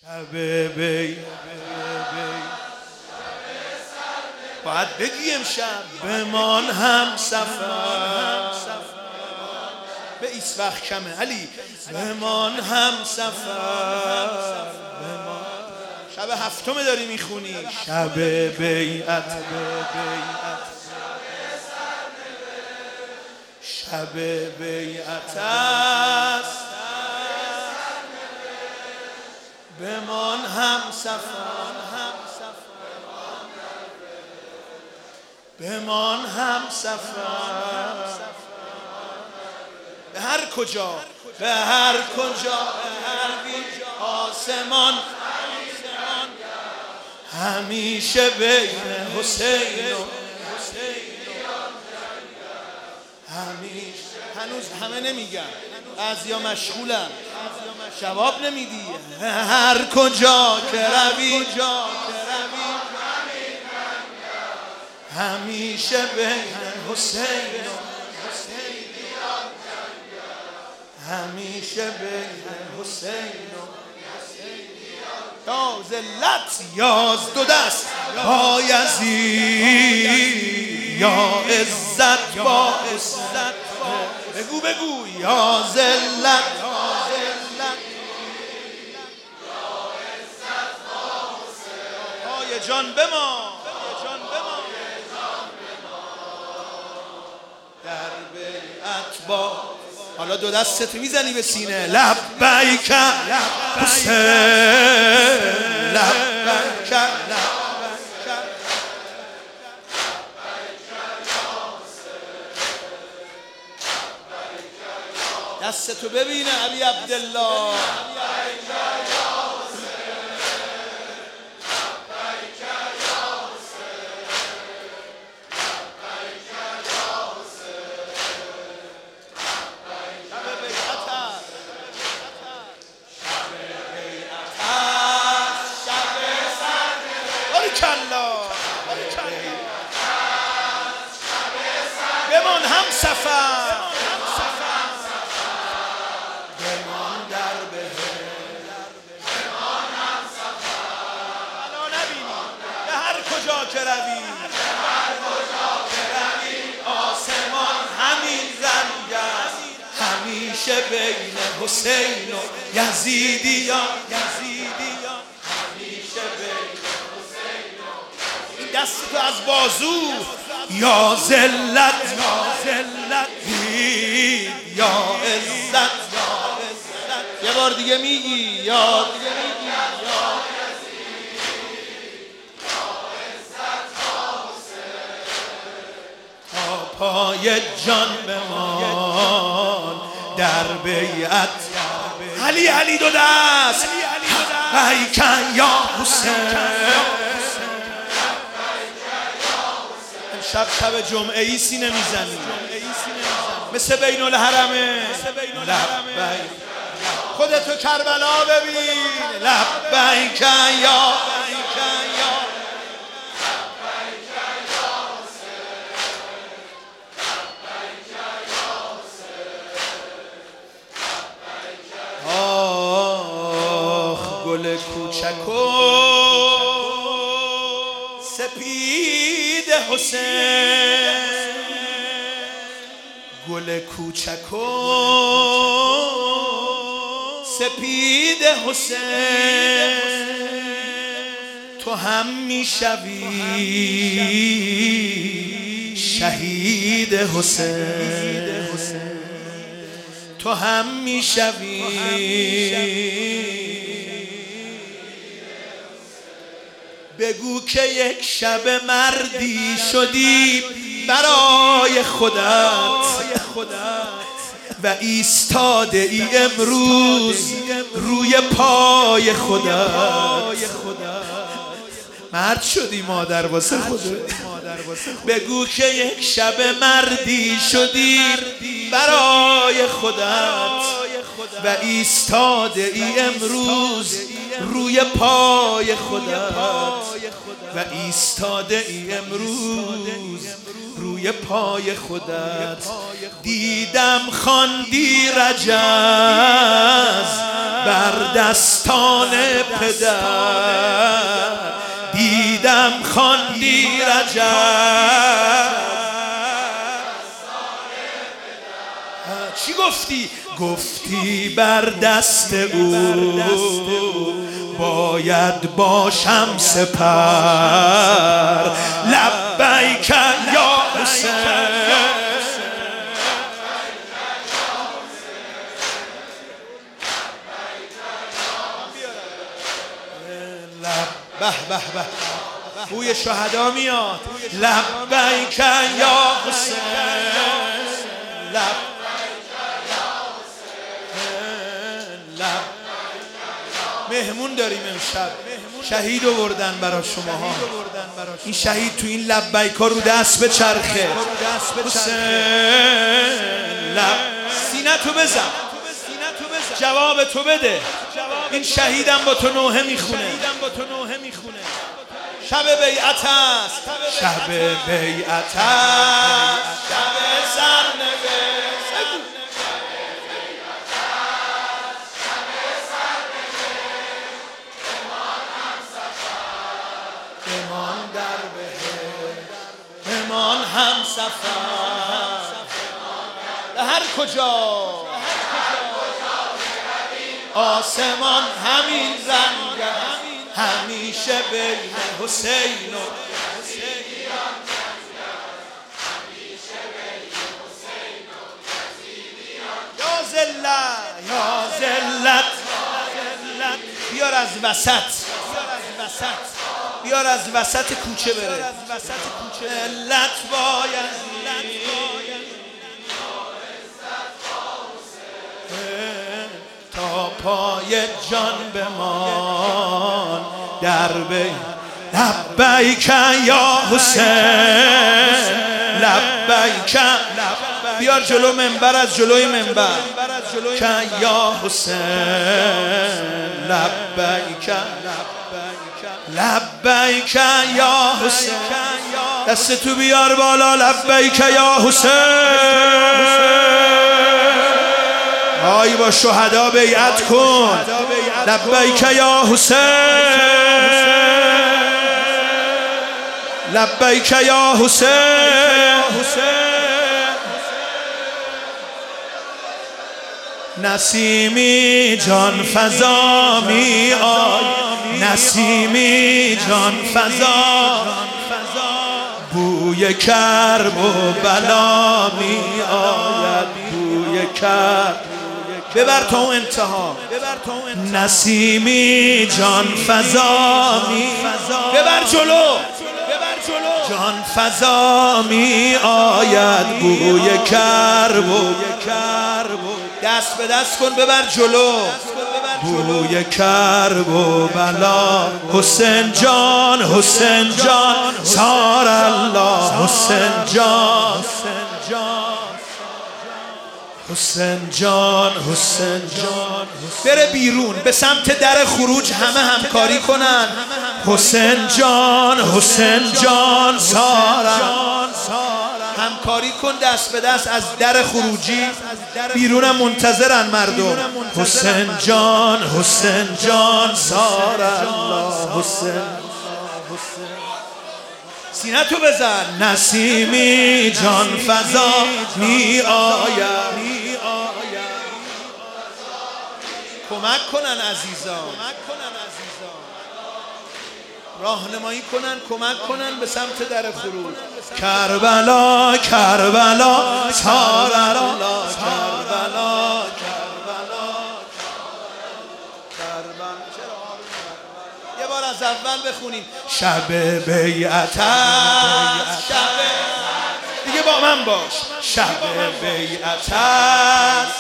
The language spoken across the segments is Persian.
باید بگی امشب بمان هم سفر به ایس وقت کمه علی بمان هم سفر شب هفتم داری میخونی شب بیعت شب بیعت است بمان هم سفر بمان هم سفر به هر کجا به هر آسمان همیشه بین حسین و همیشه. هنوز همه نمیگن، بعضیا مشغولن، جواب نمیدی. هر کجا که روی همیشه بین حسین و همیشه بین حسین و یا ذلت یاز دو دست با یزید یا عزت با عزت بگو یا ذلت پای جان بما در بیعت با. حالا دو دستت میزنی به سینه لبیک حسین لبیک دستتو ببینه علی عبدالله بمان هم سفر بمان در بهر بلا نبینی به هر کجا که روی آسمان همین رنگ است همیشه بین حسین و یزیدیان همیشه بین دستتو از بازو یا ذلت یا عزت یه بار دیگه میگی یا تا پای جان بمان در بیعت علی دو دست بیکن یا حسین شب جمعه ای سینه میزنی مثل بین الحرمه لبیک خودتو کربلا ببین لبیک یا آخ گل کوچک و سپید حسین گل کوچک و سپید حسین تو هم میشوی شهید حسین تو هم میشوی بگو که یک شب مردی شدی برای خودت و ایستاده ای امروز روی پای خودت مرد شدی مادر واسه خودت بگو که یک شب مردی شدی برای خودت و ایستاده ای امروز روی پای خودت و ایستاده ای امروز روی پای خودت. دیدم خواندی رجز بر دستان پدر، دیدم خواندی رجز. چی گفتی؟ گفتی بر دست او باید باشم سپر. لبیک یا حسین، به به به بوی شهدا میاد. لبیک یا حسین، مهمون داریم امشب، شهید آوردن برای شماها. این شهید تو این لبیکا رو دست به چرخه. حسین سینه تو بزن، جواب تو بده. این شهیدم با تو نوحه میخونه. شب بیعت است، شب بیعت است، شب سرنوشت. بمان در بهشت، بمان هم سفر. هر کجا آسمان همین رنگ، همیشه بین حسین و یا ذلت، یا ذلت. بیار از وسط، بیار از وسط کوچه بره. علت باید تا پای جان بمان در بی. لبیک یا حسین، لبیک. بیار جلو منبر، از جلوی منبر که یا حسین. لبیک لبیک یا حسین. دست تو بیار بالا. لبیک یا حسین. آی با شهدا بیعت کن. لبیک یا حسین، لبیک یا حسین. نسیمی جان فضا می آی، نسیمی جان فضا. بوی کرب و بلا می آید، بوی کرب. ببر تا اون انتها. نسیمی جان فضا می، ببر جلو، جان فضا می آید. بوی کرب و دست به دست کن، ببر جلو. بوی کرب و بلا. حسین جان، حسین جان، سار الله. حسین جان، حسین جان، حسین جان. بره بیرون به سمت در خروج، همه همکاری کنن. حسین جان، حسین جان، سارم. همکاری کن دست به دست از در خروجی. بیرونم منتظرن مردم. حسین جان، حسین جان، سار الله. حسین سینه تو بزن. نسیمی جان فضا می آید. کمک کنن عزیزان، راهنمایی کنن، کمک کنن به سمت در خروج. کربلا، کربلا، سار الله. کربلا، یه بار از اول بخونیم. شب بیعت است، شب دیگه با من باش. شب بیعت است،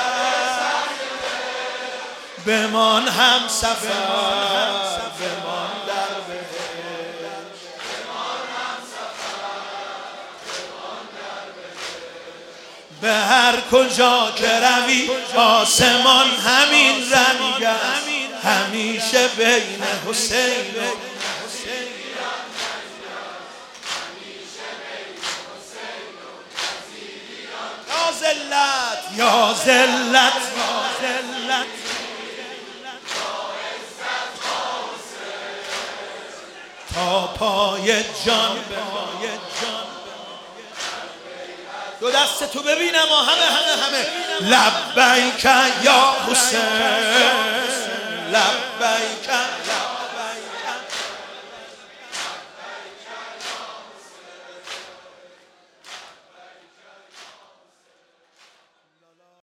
بمان هم سفر. بمان در بهشت، به هر کجا که روی آسمان همین رنگ است. همیشه بین حسین و ذلت یا ذلت تا پای جان دو دست تو ببینم و همه لبیک یا حسین